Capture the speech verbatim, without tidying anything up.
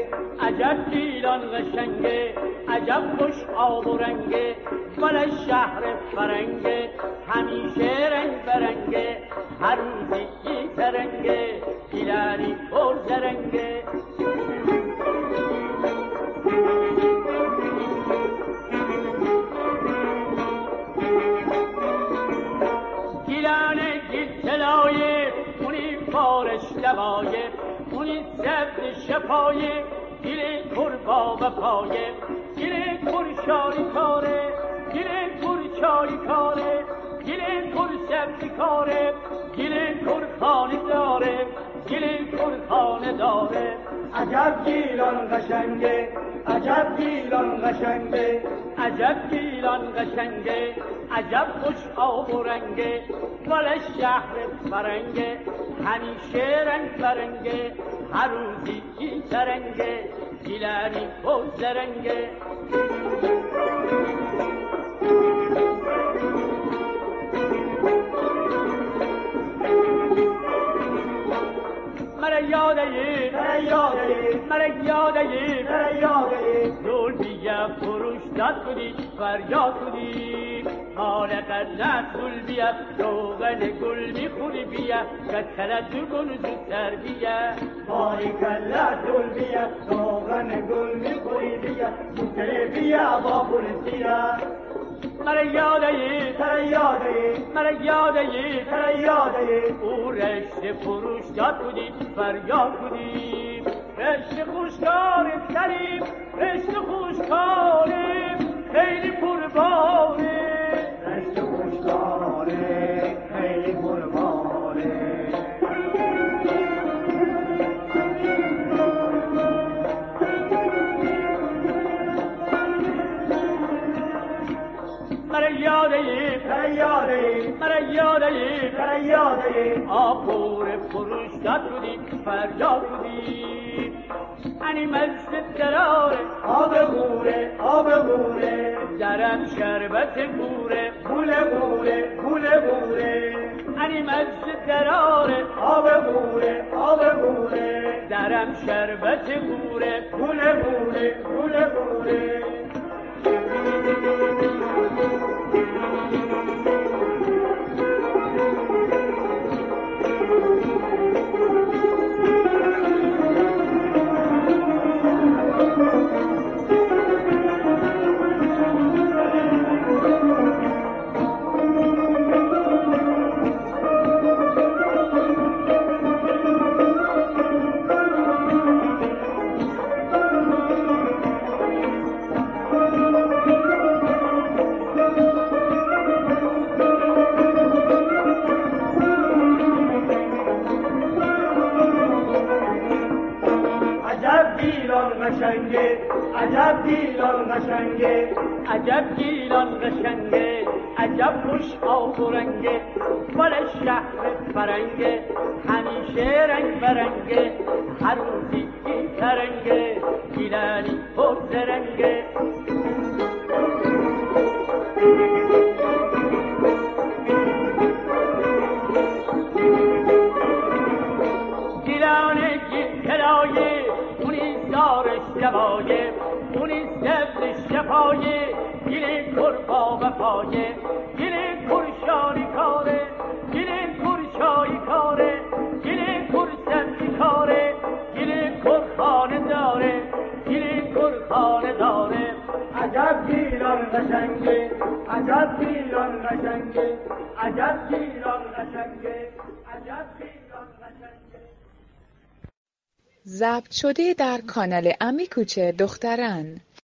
قشنگه، عجب گیلان قشنگه، عجب خوش آب و رنگه، مال شهر فرنگه، همیشه رنگ برنگه، هر روزی یه ترنگه، گیلانی پر زرنگه. گیلانه گیل تلایه، اونی پارش دوایه، اونی سبز شفایه، گیل کربا و پایه، گیل کرشاری کاره، گیل کرچاری کاره، گیل کر سبزی کاره، گیل کرخانه داره، گیل کرخانه داره. عجب گیلان قشنگه، عجب گیلان قشنگه، عجب گیلان قشنگه، عجب خوش آب و رنگه، مال شهر فرنگه، همیشه رنگ برنگه، هر روزی این ترنگه، گیلانی پر زرنگه. مرا یاده ای، مرا یاده ای، مرا یاده ای، مرا یاده ای، دول بیا فروش داد بودی، فریاد بودی، مال قلت گل بیا، روغن گل میخوری بیا، کتلت گل زودتر بیا، مال قلت گل بیا، روغن گل میخوری بیا، زودتر بیا با پولتیا. مرا یاده ای، مرا یاده ای، مرا یاده ای، مرا یاده ای، او رشته فروش داد بودی، فریاد بودی، رشته خوشکار سریم، رشته خوشکاریم، خیلی پرباره، رشته خوشکاره، خیلی پرباره. مرا یاده ای، مرا یاده ای، مرا یاده ای، مرا یاده ای، آبور فروش داد بودی، فریاد بودی، انی مست دراره، آب غوره، آب غوره، درم شربت گوره، گوله غوره، گوله غوره، انی مست دراره، آب غوره، آب غوره، درم شربت گوره، گوله غوره، گوله غوره. قشنگه، عجب گیلان قشنگه، عجب گیلان قشنگه، عجب خوش آب و رنگه، مال شهر فرنگه، همیشه رنگ برنگه، هر روزی این ترنگه، گیلانی پر زرنگه. گیلانه گیل کلایه، اونی دارش جوایه، اونی سبز شفایه، گیل کربا و پایه، گیل کرشانی کاره، گیل کرچایی کاره، گیل کرسبزی کاره، گیل کرخانه داره، گیل کرخانه داره. عجب گیلان قشنگه، عجب گیلان قشنگه، عجب گیلان قشنگه، عجب گیلان قشنگه. ضبط شده در کانال امی کوچه دختران.